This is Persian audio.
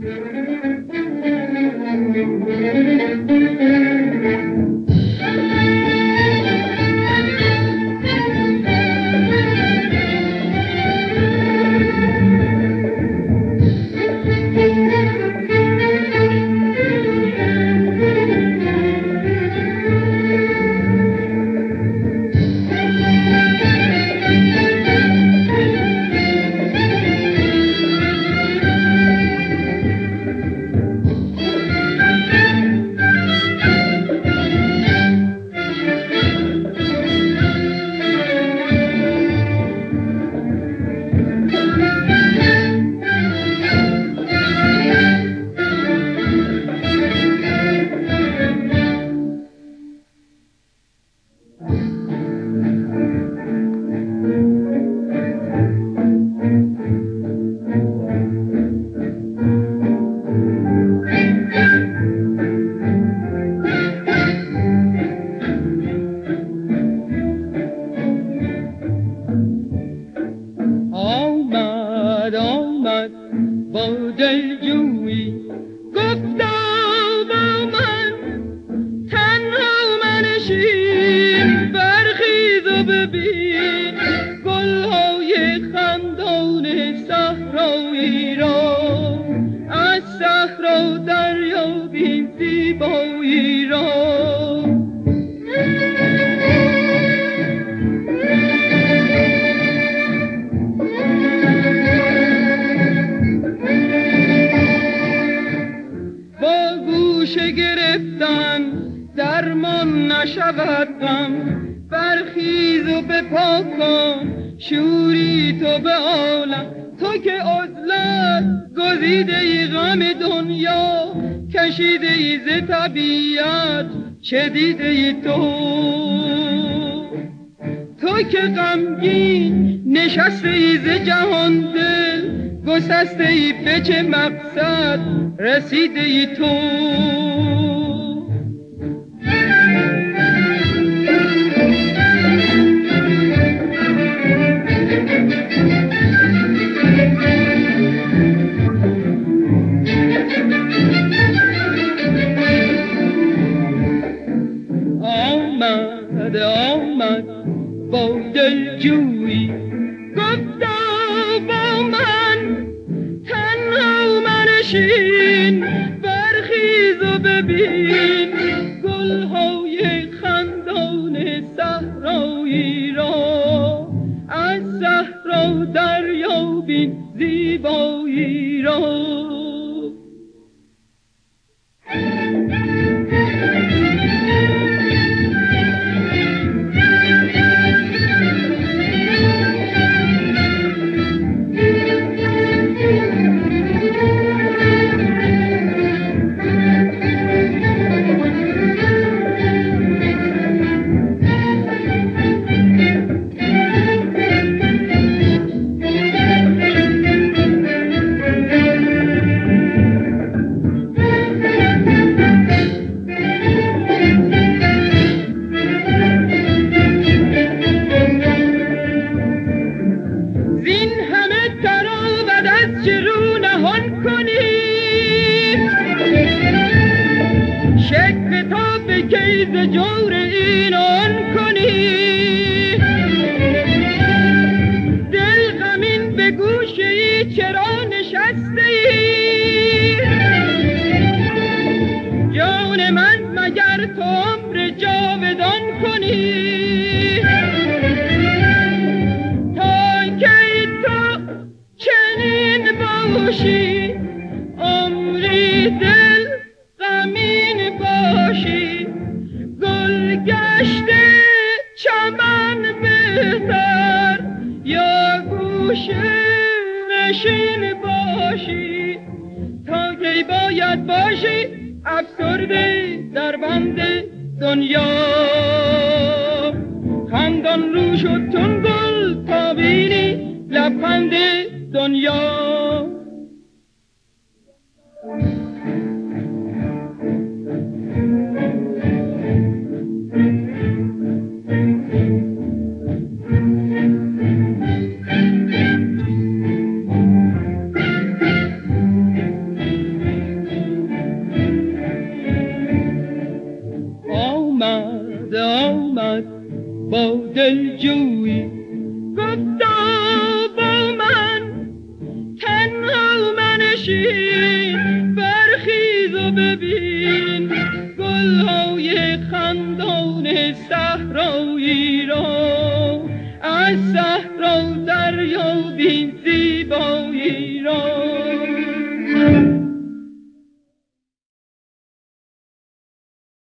چه دیده ای تو که غمگین نشسته ای ز جهان دل گسسته ای به چه مقصد رسیده ای تو آمد با دلجویی گفتا با من تنها منشین برخیز و ببین گلهای خندان صحرایی را از صحرا دریابین زیبایی را جور اینان کنی دل غمین به گوشه ای چرا نشسته ای جان من مگر تو عمر جاودان کنی تا کی تو چنین باشی عمری دل غمین باشی گل گشته چمن بهتر یا گوشه نشین باشی تا کی باید باشی افسرده در بند دنیا خندان رو شد چون گل تا بینی لبخند دنیا با دلجویی. گفتا با من تنها منشین، برخیز و ببین گلهای خندان صحرایی را، از صحرا دریابیم زیبایی را.